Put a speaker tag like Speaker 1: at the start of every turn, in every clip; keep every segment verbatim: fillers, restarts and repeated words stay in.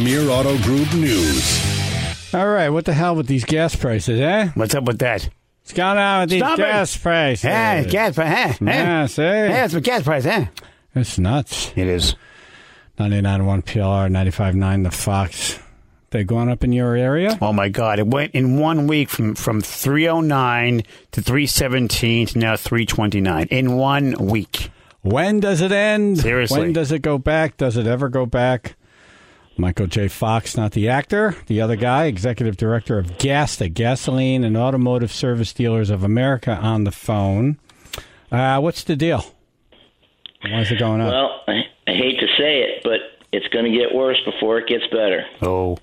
Speaker 1: Premier Auto Group News.
Speaker 2: All right, what the hell with these gas prices, eh?
Speaker 3: What's up with that?
Speaker 2: What's going on with these
Speaker 3: Stop
Speaker 2: gas
Speaker 3: it.
Speaker 2: prices?
Speaker 3: Hey, gas price, huh?
Speaker 2: Yeah, see?
Speaker 3: Yeah, it's a gas price, huh?
Speaker 2: It's nuts.
Speaker 3: It is.
Speaker 2: ninety-nine point one P L R, ninety-five point nine The Fox. They going up in your area?
Speaker 3: Oh, my God. It went in one week from, from three oh nine to three seventeen to now three twenty-nine. In one week.
Speaker 2: When does it end?
Speaker 3: Seriously.
Speaker 2: When does it go back? Does it ever go back? Michael J. Fox, not the actor. The other guy, executive director of GAS, the Gasoline and Automotive Service Dealers of America, on the phone. Uh, what's the deal? Why is it going up?
Speaker 4: Well, I, I hate to say it, but it's going to get worse before it gets better.
Speaker 3: Oh.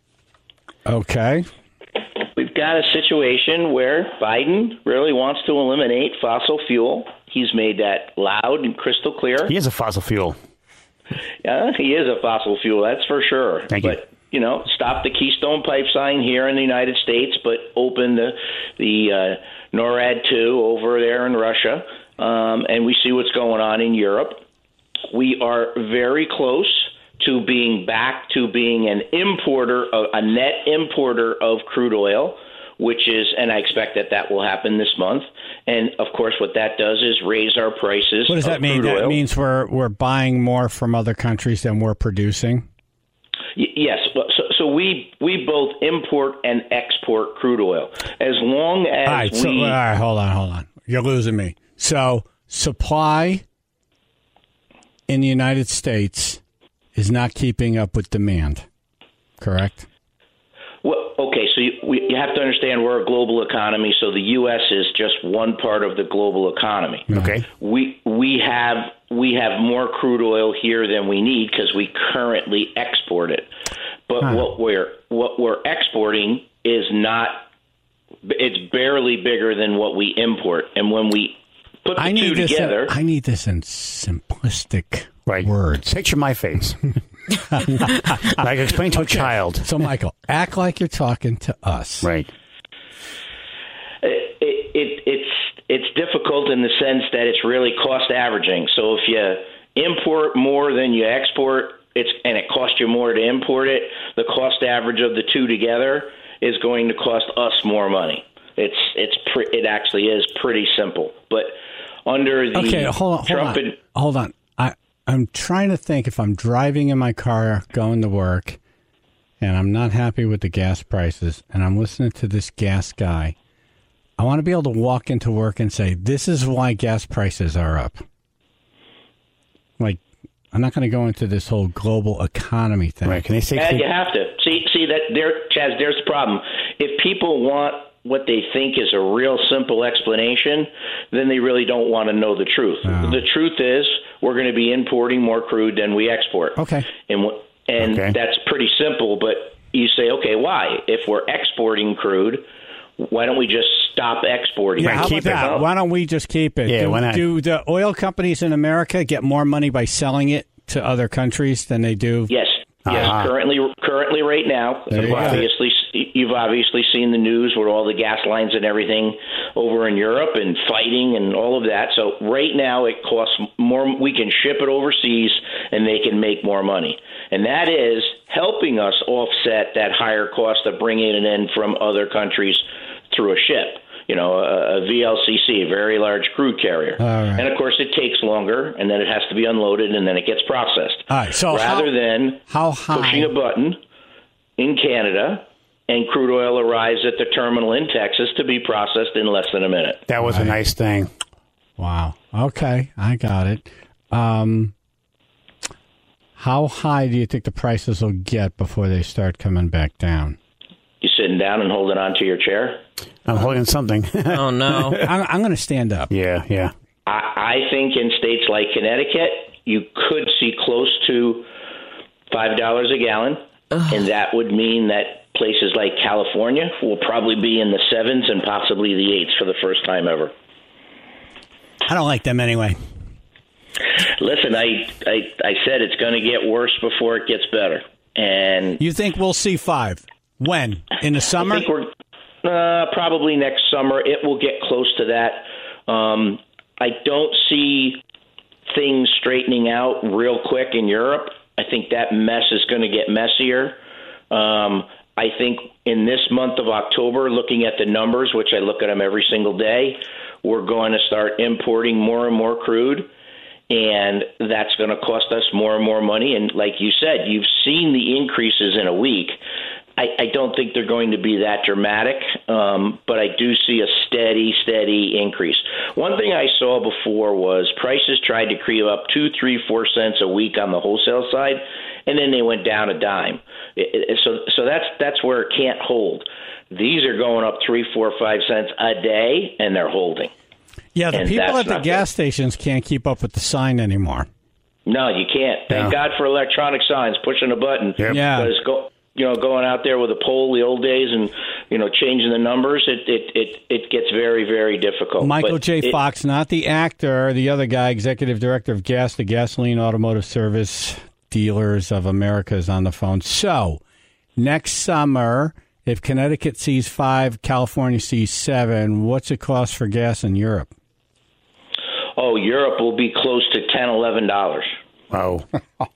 Speaker 2: Okay.
Speaker 4: We've got a situation where Biden really wants to eliminate fossil fuel. He's made that loud and crystal clear.
Speaker 3: He is a fossil fuel.
Speaker 4: Yeah, he is a fossil fuel, that's for sure.
Speaker 3: Thank you.
Speaker 4: But, you know, stop the Keystone Pipeline here in the United States, but open the, the uh, NORAD two over there in Russia, um, and we see what's going on in Europe. We are very close to being back to being an importer, of, a net importer of crude oil, which is, and I expect that that will happen this month. And, of course, what that does is raise our prices.
Speaker 2: What does that mean? That means we're we're buying more from other countries than we're producing?
Speaker 4: Y- yes. So, so we we both import and export crude oil. As long as
Speaker 2: all right,
Speaker 4: we...
Speaker 2: So, all right, hold on, hold on. You're losing me. So supply in the United States is not keeping up with demand, correct?
Speaker 4: Well, okay, so you, we, you have to understand we're a global economy, so the U S is just one part of the global economy.
Speaker 3: Okay.
Speaker 4: We we have we have more crude oil here than we need because we currently export it. But
Speaker 2: Huh.
Speaker 4: what we're what we're exporting is not it's barely bigger than what we import. And when we put the
Speaker 2: I
Speaker 4: two
Speaker 2: need this.
Speaker 4: together,
Speaker 2: In, I need this in simplistic
Speaker 3: Right.
Speaker 2: words.
Speaker 3: Picture my face. Like explain to
Speaker 2: Okay.
Speaker 3: a child.
Speaker 2: So, Michael, act like you're talking to us.
Speaker 3: Right.
Speaker 4: it, it, it's it's difficult in the sense that it's really cost averaging. So if you import more than you export, it's and it costs you more to import it, the cost average of the two together is going to cost us more money. It's it's pre- it actually is pretty simple. But under the
Speaker 2: Okay, hold on, hold
Speaker 4: Trump
Speaker 2: on.
Speaker 4: ad-
Speaker 2: Hold on. I I'm trying to think if I'm driving in my car going to work and I'm not happy with the gas prices and I'm listening to this gas guy, I want to be able to walk into work and say, this is why gas prices are up. Like, I'm not going to go into this whole global economy thing.
Speaker 3: Right. Can they say?
Speaker 4: Yeah, you have to. See, see that there, Chaz, there's the problem. If people want what they think is a real simple explanation, then they really don't want to know the truth.
Speaker 2: No.
Speaker 4: The truth is we're going to be importing more crude than we export.
Speaker 2: Okay.
Speaker 4: And wh- and
Speaker 3: Okay.
Speaker 4: that's pretty simple, but you say, okay, why? If we're exporting crude, why don't we just stop exporting?
Speaker 2: Yeah,
Speaker 3: Right,
Speaker 2: how
Speaker 3: keep
Speaker 2: about
Speaker 3: it.
Speaker 2: that? Why don't we just keep it?
Speaker 3: Yeah,
Speaker 2: do,
Speaker 3: why not?
Speaker 2: do the oil companies in America get more money by selling it to other countries than they do?
Speaker 4: Yes. Yes,
Speaker 3: Uh-huh.
Speaker 4: currently, currently, right now,
Speaker 2: There you
Speaker 4: you've
Speaker 2: go.
Speaker 4: obviously, you've obviously seen the news with all the gas lines and everything over in Europe and fighting and all of that. So right now, it costs more. We can ship it overseas, and they can make more money, and that is helping us offset that higher cost of bringing it in from other countries through a ship. You know, a, a V L C C, a very large crude carrier.
Speaker 2: All right.
Speaker 4: And, of course, it takes longer, and then it has to be unloaded, and then it gets processed.
Speaker 2: All right, so
Speaker 4: Rather
Speaker 2: how-
Speaker 4: than
Speaker 2: how high-
Speaker 4: pushing a button in Canada and crude oil arrives at the terminal in Texas to be processed in less than a minute.
Speaker 3: That was a nice thing.
Speaker 2: Wow. Okay, I got it. Um, how high do you think the prices will get before they start coming back down?
Speaker 4: You sitting down and holding on to your chair?
Speaker 3: I'm holding something.
Speaker 5: Oh, no.
Speaker 2: I'm, I'm going to stand up.
Speaker 3: yeah, yeah.
Speaker 4: I, I think in states like Connecticut, you could see close to five dollars a gallon, and that would mean that places like California will probably be in the sevens and possibly the eights for the first time ever.
Speaker 2: I don't like them anyway.
Speaker 4: Listen, I I, I said it's going to get worse before it gets better, and
Speaker 2: You think we'll see five? When? In the summer?
Speaker 4: I think we're uh, probably next summer. It will get close to that. Um, I don't see things straightening out real quick in Europe. I think that mess is going to get messier. Um, I think in this month of October, looking at the numbers, which I look at them every single day, we're going to start importing more and more crude, and that's going to cost us more and more money. And like you said, you've seen the increases in a week. I, I don't think they're going to be that dramatic, um, but I do see a steady, steady increase. One thing I saw before was prices tried to creep up two, three, four cents a week on the wholesale side, and then they went down a dime. It, it, so, so that's that's where it can't hold. These are going up three, four, five cents a day, and they're holding.
Speaker 2: Yeah, the
Speaker 4: and
Speaker 2: people at the gas
Speaker 4: good.
Speaker 2: stations can't keep up with the sign anymore.
Speaker 4: No, you can't. Thank
Speaker 2: Yeah.
Speaker 4: God for electronic signs, pushing a button.
Speaker 3: Yep.
Speaker 2: Yeah.
Speaker 4: Because go, you know, going out there with a poll the old days and, you know, changing the numbers, it it, it, it gets very, very difficult.
Speaker 2: Michael
Speaker 4: But
Speaker 2: J.
Speaker 4: it-
Speaker 2: Fox, not the actor, the other guy, executive director of GAS, the Gasoline Automotive Service Dealers of America, is on the phone. So, next summer, if Connecticut sees five, California sees seven, what's it cost for gas in Europe?
Speaker 4: Oh, Europe will be close to ten dollars, eleven dollars.
Speaker 3: Oh.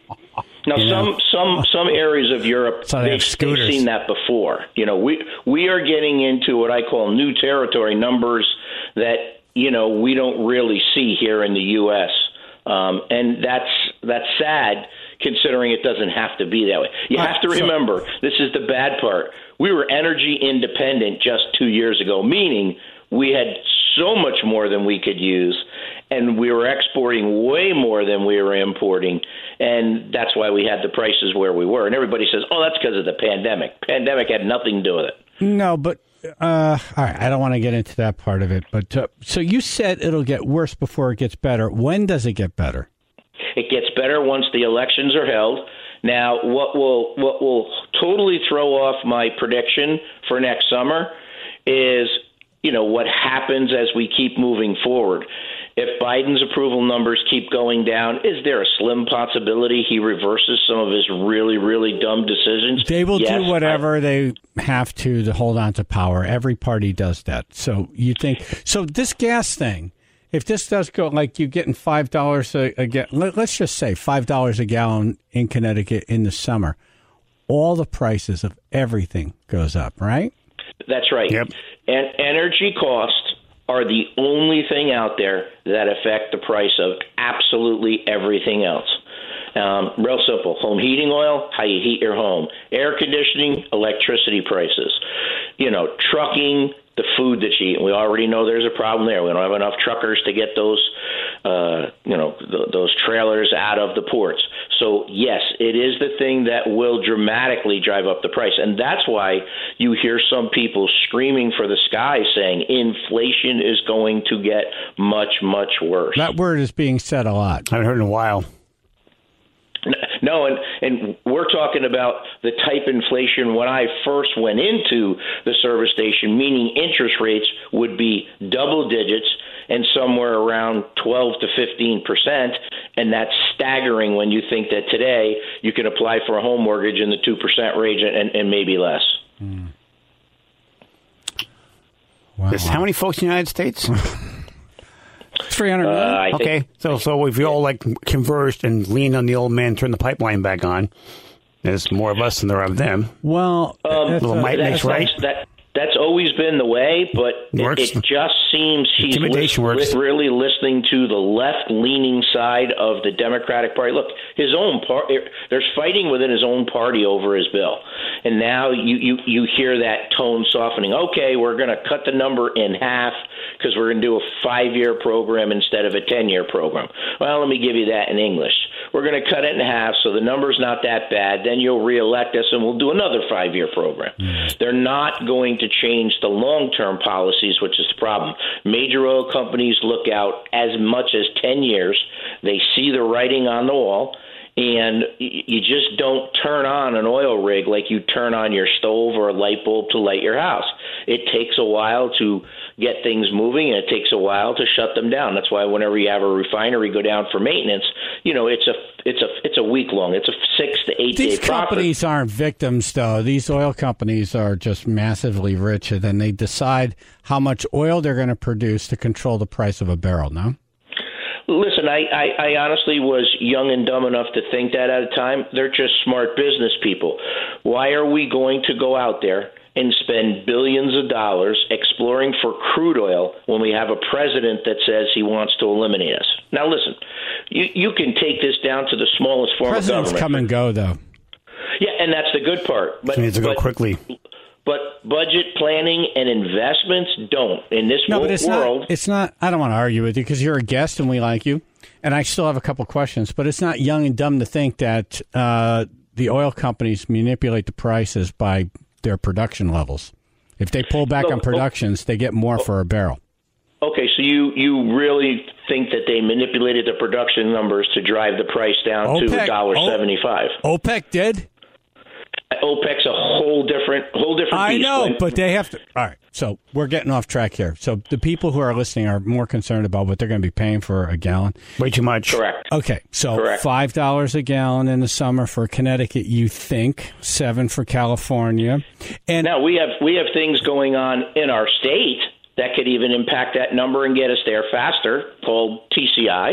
Speaker 4: Now, some some some areas of Europe,
Speaker 2: So they
Speaker 4: they've,
Speaker 2: have scooters.
Speaker 4: they've seen that before. You know, we we are getting into what I call new territory, numbers that, you know, we don't really see here in the U S Um, and that's that's sad, considering it doesn't have to be that way. You have to remember, this is the bad part. We were energy independent just two years ago, meaning we had so much more than we could use, and we were exporting way more than we were importing, and that's why we had the prices where we were. And everybody says, oh, that's because of the pandemic. Pandemic had nothing to do with it.
Speaker 2: No, but uh, all right, I don't want to get into that part of it. But uh, so you said it'll get worse before it gets better. When does it get better?
Speaker 4: It gets better once the elections are held. Now, what will what will totally throw off my prediction for next summer is, you know, what happens as we keep moving forward. If Biden's approval numbers keep going down, is there a slim possibility he reverses some of his really, really dumb decisions?
Speaker 2: They will
Speaker 4: Yes,
Speaker 2: do whatever
Speaker 4: I,
Speaker 2: they have to to hold on to power. Every party does that. So you think so? This gas thing, if this does go like you're getting five dollars a, a ga- let, let's just say five dollars a gallon in Connecticut in the summer, all the prices of everything goes up, right?
Speaker 4: That's right.
Speaker 3: Yep.
Speaker 4: And energy costs are the only thing out there that affect the price of absolutely everything else. Um, real simple. Home heating oil, how you heat your home. Air conditioning, electricity prices. You know, trucking, the food that you eat. We already know there's a problem there. We don't have enough truckers to get those, uh, you know, th- those trailers out of the ports. So, yes, it is the thing that will dramatically drive up the price. And that's why you hear some people screaming for the sky saying inflation is going to get much, much worse.
Speaker 2: That word is being said a lot.
Speaker 3: I haven't heard in a while.
Speaker 4: No, and, and we're talking about the type inflation when I first went into the service station, meaning interest rates would be double digits and somewhere around twelve to fifteen percent. And that's staggering when you think that today you can apply for a home mortgage in the two percent range and, and maybe less.
Speaker 2: Mm. Wow.
Speaker 3: There's how many folks in the United States?
Speaker 2: three hundred million?
Speaker 4: Uh, I think,
Speaker 3: Okay, so so if we all like converged and leaned on the old man, turned the pipeline back on, there's more of us than there are of them.
Speaker 2: Well,
Speaker 4: Um,
Speaker 2: that's
Speaker 3: Little
Speaker 2: a-
Speaker 3: might
Speaker 4: that's,
Speaker 3: makes right.
Speaker 4: That, that's always been the way, but it,
Speaker 3: Works.
Speaker 4: it just seems he's
Speaker 3: Intimidation
Speaker 4: lis-
Speaker 3: works.
Speaker 4: li- really listening to the left-leaning side of the Democratic Party. Look, his own part, there's fighting within his own party over his bill, and now you you, you hear that tone softening. Okay, we're going to cut the number in half because we're going to do a five-year program instead of a ten-year program. Well, let me give you that in English. We're going to cut it in half so the number's not that bad. Then you'll reelect us, and we'll do another five-year program. Mm. They're not going to change the long-term policies, which is the problem. Major oil companies look out as much as ten years. They see the writing on the wall, and you just don't turn on an oil rig like you turn on your stove or a light bulb to light your house. It takes a while to get things moving, and it takes a while to shut them down. That's why whenever you have a refinery go down for maintenance, you know, it's a it's a it's a week long. It's a six to eight
Speaker 2: These
Speaker 4: day process.
Speaker 2: companies aren't victims, though. These oil companies are just massively rich, and then they decide how much oil they're going to produce to control the price of a barrel, no?
Speaker 4: Listen, I, I, I honestly was young and dumb enough to think that at a time. They're just smart business people. Why are we going to go out there and spend billions of dollars exploring for crude oil when we have a president that says he wants to eliminate us? Now, listen, you, you can take this down to the smallest form
Speaker 2: Presidents
Speaker 4: of government.
Speaker 2: come and go, though.
Speaker 4: Yeah, and that's the good part. But,
Speaker 3: It needs to go
Speaker 4: but,
Speaker 3: quickly.
Speaker 4: But budget planning and investments don't. In this
Speaker 2: No,
Speaker 4: wo-
Speaker 2: but it's
Speaker 4: world,
Speaker 2: not. It's not. I don't want to argue with you because you're a guest and we like you, and I still have a couple questions. But it's not young and dumb to think that uh, the oil companies manipulate the prices by their production levels. If they pull back
Speaker 4: Look,
Speaker 2: on productions, they get more for a barrel.
Speaker 4: okay, so you, you really think that they manipulated the production numbers to drive the price down to
Speaker 2: OPEC
Speaker 4: one dollar
Speaker 2: O-
Speaker 4: seventy-five?
Speaker 2: OPEC did.
Speaker 4: OPEC's a whole different, whole different.
Speaker 2: I
Speaker 4: beast.
Speaker 2: know,
Speaker 4: When-
Speaker 2: but they have to. All right, so we're getting off track here. So the people who are listening are more concerned about what they're going to be paying for a gallon.
Speaker 3: Way too much.
Speaker 4: correct.
Speaker 2: Okay, so
Speaker 4: Correct.
Speaker 2: five dollars a gallon in the summer for Connecticut. You think seven for California, and
Speaker 4: Now we have we have things going on in our state that could even impact that number and get us there faster, called T C I,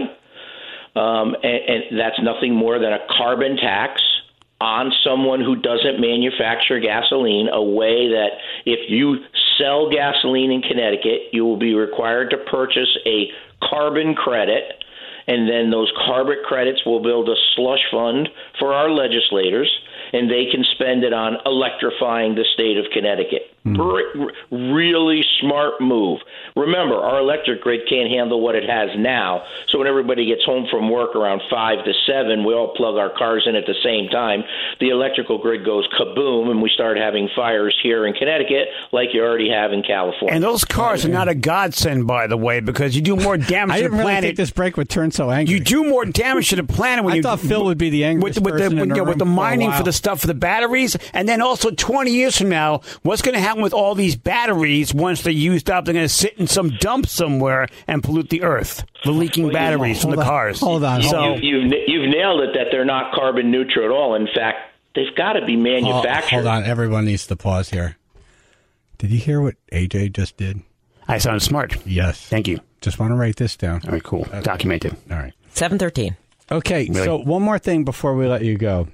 Speaker 4: um, and, and that's nothing more than a carbon tax on someone who doesn't manufacture gasoline, a way that if you sell gasoline in Connecticut, you will be required to purchase a carbon credit, and then those carbon credits will build a slush fund for our legislators, and they can spend it on electrifying the state of Connecticut.
Speaker 2: Mm.
Speaker 4: R- really smart move. Remember, our electric grid can't handle what it has now, so when everybody gets home from work around five to seven, we all plug our cars in at the same time. The electrical grid goes kaboom, and we start having fires here in Connecticut like you already have in California.
Speaker 3: And those cars are not a godsend, by the way, because you do more damage
Speaker 2: I
Speaker 3: to
Speaker 2: didn't
Speaker 3: the
Speaker 2: really
Speaker 3: planet.
Speaker 2: think this break would turn so angry.
Speaker 3: You do more damage to the planet when
Speaker 2: I
Speaker 3: you.
Speaker 2: thought Phil would be the angriest
Speaker 3: with, with
Speaker 2: person
Speaker 3: the,
Speaker 2: in
Speaker 3: with,
Speaker 2: the
Speaker 3: yeah, with the
Speaker 2: room for a
Speaker 3: mining for
Speaker 2: while.
Speaker 3: the stuff for the batteries, and then also twenty years from now, what's going to happen with all these batteries once they're used up? They're going to sit in some dump somewhere and pollute the earth. The leaking
Speaker 4: Well, you-
Speaker 3: batteries from
Speaker 2: hold
Speaker 3: the
Speaker 2: on,
Speaker 3: cars.
Speaker 2: hold on,
Speaker 4: You-
Speaker 2: hold
Speaker 3: So
Speaker 2: on.
Speaker 4: you, you've, you've nailed it that they're not carbon neutral at all. In fact, they've got to be
Speaker 2: Oh,
Speaker 4: manufactured.
Speaker 2: hold on, everyone needs to pause here. Did you hear what A J just did?
Speaker 3: I sound smart.
Speaker 2: Yes.
Speaker 3: Thank you.
Speaker 2: Just want to write this down.
Speaker 3: All right, cool. Documented.
Speaker 2: All right.
Speaker 5: seven thirteen.
Speaker 2: Okay,
Speaker 3: Really?
Speaker 2: so one more thing before we let you go.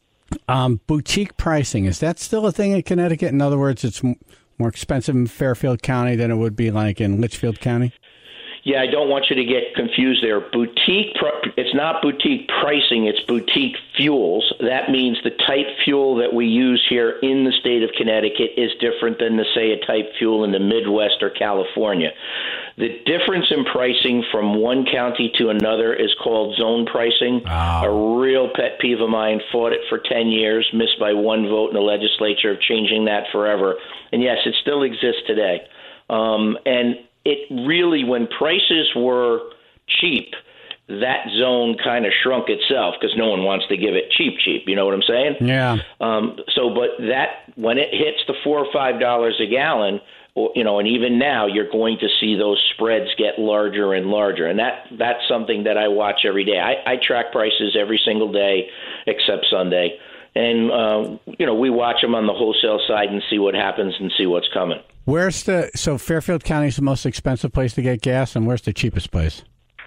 Speaker 2: Um, boutique pricing, is that still a thing in Connecticut? In other words, it's m- more expensive in Fairfield County than it would be like in Litchfield County?
Speaker 4: Yeah, I don't want you to get confused there. Boutique, pr- it's not boutique pricing, it's boutique fuels. That means the type fuel that we use here in the state of Connecticut is different than, the, say, a type fuel in the Midwest or California. The difference in pricing from one county to another is called zone pricing.
Speaker 2: Wow.
Speaker 4: A real pet peeve of mine, fought it for ten years, missed by one vote in the legislature of changing that forever. And yes, it still exists today. Um, and it really, when prices were cheap, that zone kind of shrunk itself because no one wants to give it cheap, cheap. You know what I'm saying?
Speaker 2: Yeah.
Speaker 4: Um, so, but that when it hits the four or five dollars a gallon, or, you know, and even now, you're going to see those spreads get larger and larger, and that that's something that I watch every day. I, I track prices every single day except Sunday, and uh, you know, we watch them on the wholesale side and see what happens and see what's coming.
Speaker 2: Where's the, so Fairfield County is the most expensive place to get gas, and where's the cheapest place?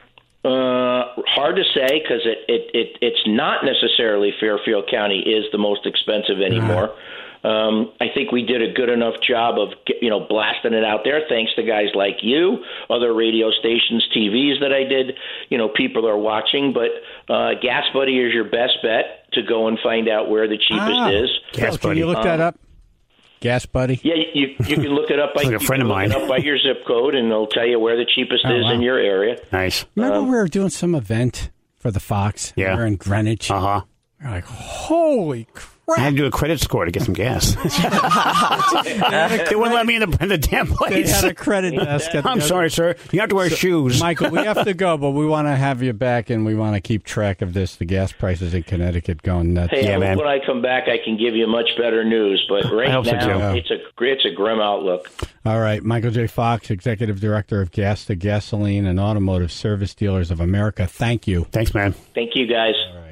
Speaker 4: Uh, hard to say because it, it, it it's not necessarily Fairfield County is the most expensive anymore. Um, I think we did a good enough job of you know blasting it out there, thanks to guys like you, other radio stations, T Vs that I did. You know, people are watching, but uh, Gas Buddy is your best bet to go and find out where the cheapest
Speaker 2: Ah.
Speaker 4: is.
Speaker 3: Gas
Speaker 2: Phil, can
Speaker 3: Buddy.
Speaker 2: you look that up? Gas Buddy?
Speaker 4: Yeah, you you can look it up by
Speaker 3: Like a
Speaker 4: you can
Speaker 3: friend of
Speaker 4: look
Speaker 3: mine.
Speaker 4: it up by your zip code, and they'll tell you where the cheapest
Speaker 2: Oh,
Speaker 4: is
Speaker 2: wow.
Speaker 4: in your area.
Speaker 3: Nice.
Speaker 2: Remember
Speaker 4: Um,
Speaker 2: we were doing some event for the Fox?
Speaker 3: Yeah.
Speaker 2: We were in Greenwich.
Speaker 3: Uh huh.
Speaker 2: We were like, holy crap.
Speaker 3: I had to do a credit score to get some gas. They wouldn't let me in the, in the damn
Speaker 2: They
Speaker 3: place.
Speaker 2: had a credit desk. At the
Speaker 3: I'm sorry, sir. You have to wear shoes.
Speaker 2: Michael, we have to go, but we want to have you back, and we want to keep track of this. The gas prices in Connecticut going nuts.
Speaker 4: Hey,
Speaker 3: Yeah,
Speaker 4: I hope
Speaker 3: man.
Speaker 4: when I come back, I can give you much better news. But right
Speaker 3: hope so,
Speaker 4: now,
Speaker 3: too.
Speaker 4: it's a it's a grim outlook.
Speaker 2: All right, Michael J. Fox, Executive Director of Gas to Gasoline and Automotive Service Dealers of America. Thank you.
Speaker 3: Thanks, man.
Speaker 4: Thank you, guys.
Speaker 2: All right.